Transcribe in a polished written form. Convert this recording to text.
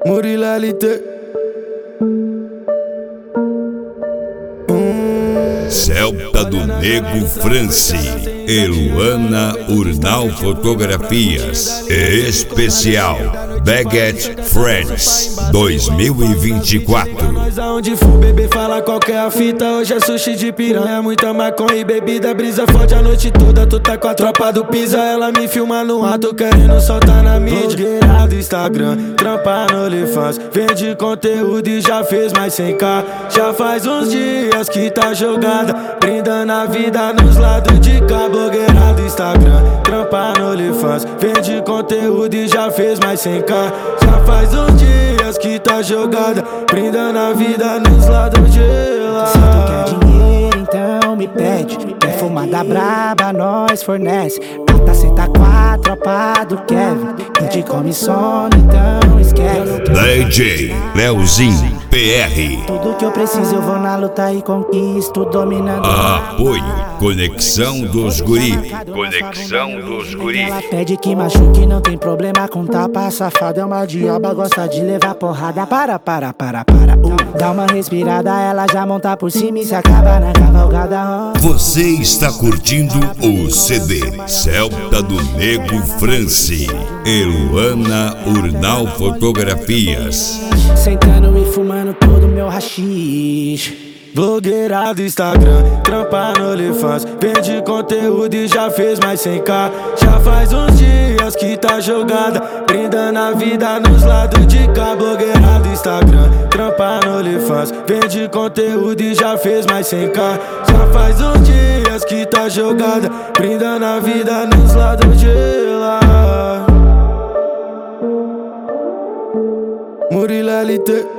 Murilo LT. Celta do Nego France, Eluana Urnal Fotografias, especial Baguette Friends 2024. Mas aonde for, bebê, fala qual que é a fita. Hoje é sushi de piranha, muita maconha e bebida. Brisa forte a noite toda, tu tá com a tropa do Pisa. Ela me filma no ato, querendo soltar na mídia. Blogueira do Instagram, trampa no OnlyFans, vende conteúdo e já fez mais 100k. Já faz uns dias que tá jogada, brindando a vida nos lados de cá. Blogueira do Instagram, trampa no OnlyFans, vende conteúdo e já fez mais 100k. Já faz uns dias que tá jogada, brindando a vida nos lados de lá. Se tu quer dinheiro, então me pede. Quer fumada braba, nós fornece. Mata, senta com a tropa do Kevin. A gente come sono, então esquece. DJ Leozinho PR. Tudo que eu preciso eu vou na luta e conquisto, dominando. Apoio Conexão dos Guri. Conexão dos Guri. Ela pede que machuque, não tem problema com tapa. Safada é uma diaba, gosta de levar porrada. Para. Dá uma respirada, ela já monta por cima e se acaba na cavalgada. Você está curtindo o CD Celta do Nego France, Eluana Urnal Fotografias. Sentando e fumando todo meu haxixe. Blogueira do Instagram, trampa no OnlyFans, vende conteúdo e já fez mais 100k. Já faz uns dias que tá jogada, brindando a vida nos lados de cá. Blogueira do Instagram, trampa no OnlyFans, vende conteúdo e já fez mais 100k. Já faz uns dias que tá jogada, brindando a vida nos lados de lá. Murilo LT.